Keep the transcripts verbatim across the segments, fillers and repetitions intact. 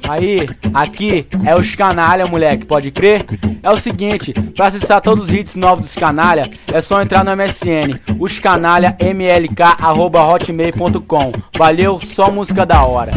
Aí, aqui é os canalha, moleque, pode crer? É o seguinte, pra acessar todos os hits novos dos canalha, é só entrar no M S N, os canalha M L K arroba hotmail ponto com. Valeu, só música da hora.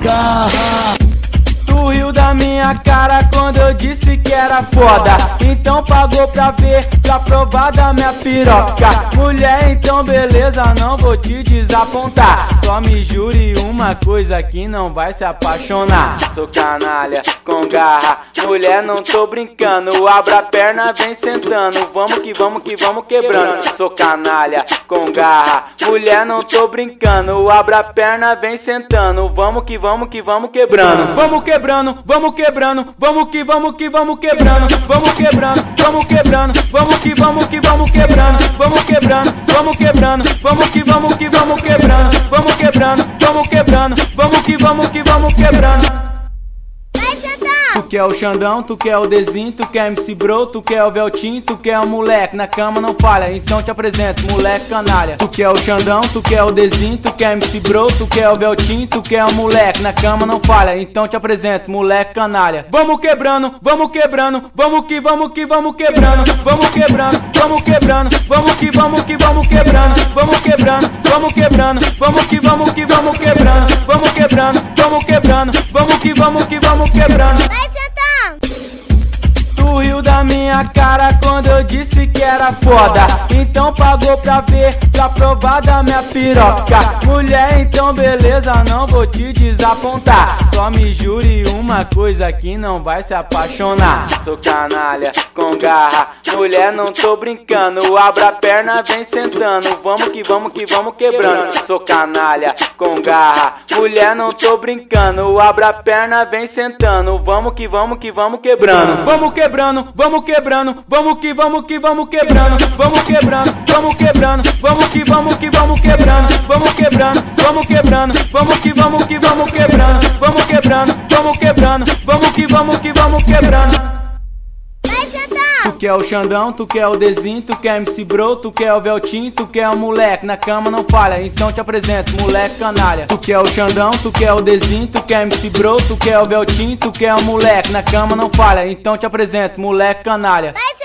Tu riu da minha cara quando eu disse que era foda, então pagou pra ver, pra provar da minha piroca. Mulher, então beleza, não vou te desapontar, só me jure uma coisa que não vai se apaixonar. Sou canalha com garra, mulher, não tô brincando, abra a perna, vem sentando, vamos que vamos que vamos quebrando. Sou canalha com garra, mulher, não tô brincando, abra a perna, vem sentando, vamos que vamos que vamos quebrando. Vamos quebrando, vamos quebrando, vamos que vamos que vamos quebrando, vamos quebrando, vamos quebrando, vamos que vamos que vamos quebrando, vamos quebrando, vamos quebrando, vamos que vamos que vamos quebrando, vamos quebrando, vamos quebrando, vamos que vamos que vamos quebrando. Tu quer o Xandão, tu quer o Dezinho, tu quer M C Bro, tu quer o Veltinho, tu quer o moleque, na cama não falha, então te apresento, moleque canalha. Tu quer o Xandão, tu quer o Dezinho, tu quer M C Bro, tu quer o Veltinho, tu quer o moleque, na cama não falha, então te apresento, moleque canalha. Vamos quebrando, vamos quebrando, vamos que vamos que vamos quebrando, vamos quebrando, vamos quebrando, vamos que vamos que vamos quebrando, vamos quebrando, vamos quebrando, vamos que vamos que vamos quebrando, vamos quebrando, vamos quebrando, vamos que vamos que vamos quebrando. Tu riu da minha cara quando eu disse que era foda, então pagou pra ver, pra provar da minha piroca. Mulher, então beleza, não vou te desapontar, só me jure uma coisa que não vai se apaixonar. Sou canalha com garra, mulher, não tô brincando, abra a perna, vem sentando, vamos que vamos que vamos quebrando. Sou canalha com garra, mulher, não tô brincando, abra a perna, vem sentando, vamos que vamos que vamos quebrando. Vamos quebrando, vamos quebrando, vamos que vamos que vamos quebrando, vamos quebrando, vamos quebrando, vamos que vamos que vamos quebrando, vamos quebrando, vamos quebrando, vamos que vamos que vamos quebrando, vamos quebrando, vamos quebrando, vamos que vamos que vamos quebrando. Tu quer o Xandão, tu quer o Dezinho, tu quer M C Bro, tu quer o Veltinho, tu quer o moleque, na cama não falha, então te apresento, moleque canalha. Tu quer o Xandão, tu quer o Dezinho, tu quer M C Bro, tu quer o Veltinho, tu quer o moleque, na cama não falha, então te apresento, moleque canalha.